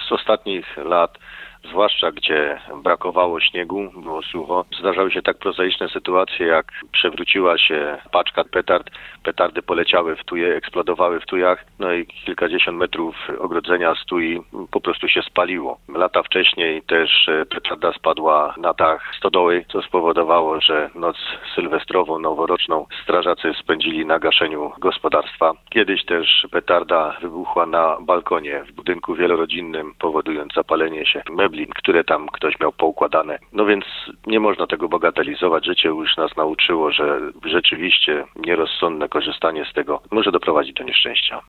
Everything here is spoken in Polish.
Z ostatnich lat, zwłaszcza gdzie brakowało śniegu, było sucho, zdarzały się tak prozaiczne sytuacje, jak przewróciła się paczka petard, petardy poleciały w tuje, eksplodowały w tujach, no i kilkadziesiąt metrów ogrodzenia z tui po prostu się spaliło. Lata wcześniej też petarda spadła na dach stodoły, co spowodowało, że noc sylwestrową, noworoczną strażacy spędzili na gaszeniu gospodarstwa. Kiedyś też petarda wybuchła na balkonie w budynku wielorodzinnym, powodując zapalenie się mebli, które tam ktoś miał poukładane. No więc nie można tego bagatelizować. Życie już nas nauczyło, że rzeczywiście nierozsądne korzystanie z tego może doprowadzić do nieszczęścia.